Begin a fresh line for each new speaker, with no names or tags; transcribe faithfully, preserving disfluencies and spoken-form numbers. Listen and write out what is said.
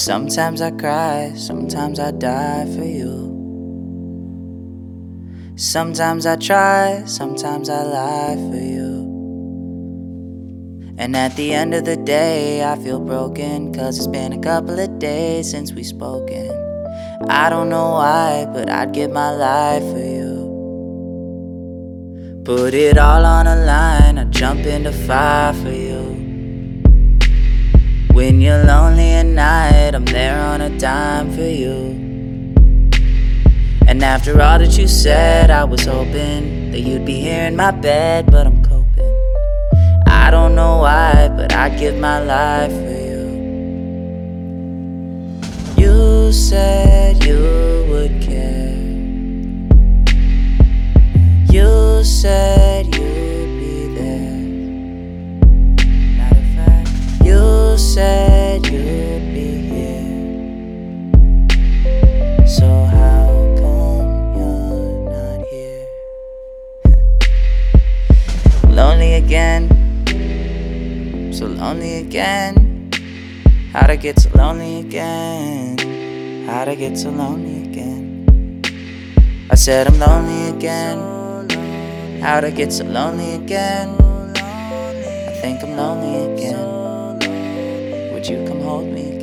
Sometimes I cry, sometimes I die for you. Sometimes I try, sometimes I lie for you. And at the end of the day, I feel broken, 'cause it's been a couple of days since we spoken. I don't know why, but I'd give my life for you. Put it all on a line, I'd jump into fire for you. When you're lonely at night, I'm there on a dime for you. And after all that you said, I was hoping that you'd be here in my bed, but I'm coping. I don't know why, but I'd give my life for you. You said you would care. You said you'd be there. Matter of fact, you said you'd be here. So how come you're not here? Lonely again, so lonely again. How'd I get so lonely again? How'd I get so lonely again? I said I'm lonely again. How'd I get so lonely again? I think I'm lonely again. Would you come hold me again?